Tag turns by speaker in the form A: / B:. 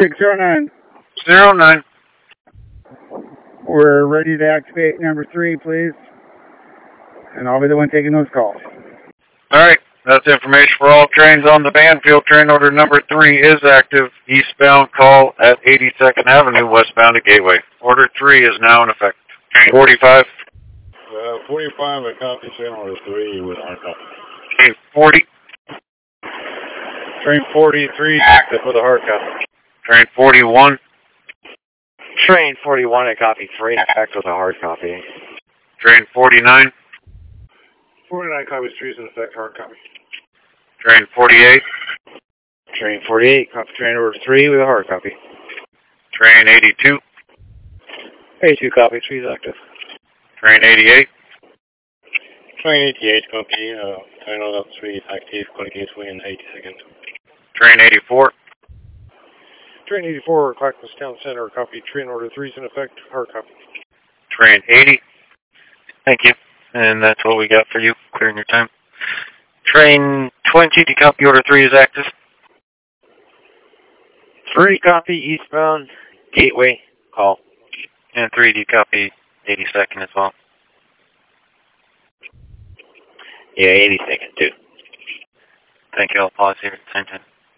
A: 609.
B: 09.
A: We're ready to activate number 3, please. And I'll be the one taking those calls.
B: Alright, that's information for all trains on the Banfield. Train order number 3 is active. Eastbound call at 82nd Avenue, westbound to Gateway. Order 3 is now in effect. 45.
C: 45, I copy train order 3 with hard copy.
B: Train 40.
C: Train 43, active with a hard copy.
B: Train 41.
D: Train 41, I copy 3, active with a hard copy.
B: Train 49.
C: 49 copies, 3 is in effect, hard copy.
B: Train 48.
D: Train 48, copy train order 3 with a hard copy.
B: Train 82.
D: 82, copy 3 is active.
B: Train 88.
C: Train 88, copy, train order 3 is active, calling Gateway in 82nd.
B: Train 84.
C: Train 84, Clackamas Town Center, copy, train order 3 is in effect, hard copy.
B: Train 80. Thank you. And that's all we got for you, clearing your time. Train 20, do copy order 3 is active.
D: 3, copy, eastbound, Gateway, call.
B: And 3, do copy 82nd as well.
D: Yeah, 82nd too.
B: Thank you. I'll pause here at the same time.